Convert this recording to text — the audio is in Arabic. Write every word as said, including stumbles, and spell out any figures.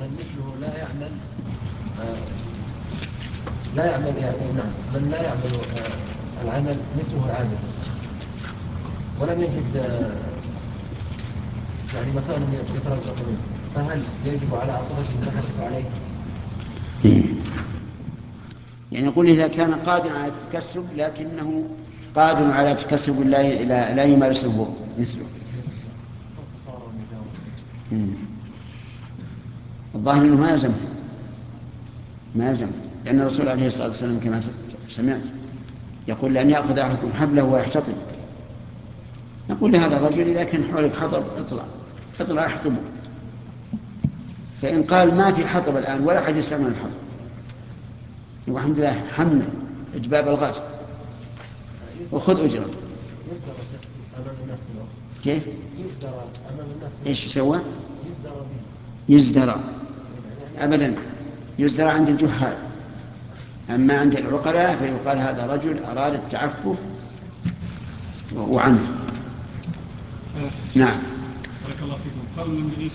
من مثله لا يعمل آه لا يعمل يعني نعم من لا يعمل آه العمل مثله العامل ولم يجد آه يعني مكان يترزق منه، فهل يجب على عصبته النفقة عليه؟ يعني يقول إذا كان قادرا على التكسب لكنه قادر على تكسب لا, لا, لا يمارسه مثله. الظاهر أنه ما يلزم ما يلزم لأن الرسول عليه الصلاة والسلام كما سمعت يقول لأن يأخذ أحدكم حبله ويحتطب. نقول لهذا الرجل إذا كان حولك حطب اطلع اطلع احطبه، فإن قال ما في حطب الآن ولا أحد يستعمل الحطب والحمد لله حمل إجباب الغاز وخذ أجرة. يصدر أمام الناس في الوقت. كيف؟ يصدر أمام الناس في إيش يسوى؟ يصدر به. يزدرى أبدا، يزدرى عند الجهال، أما عند العقلاء فيقال هذا رجل أراد التعفف وعنه. نعم. بارك الله فيكم. قول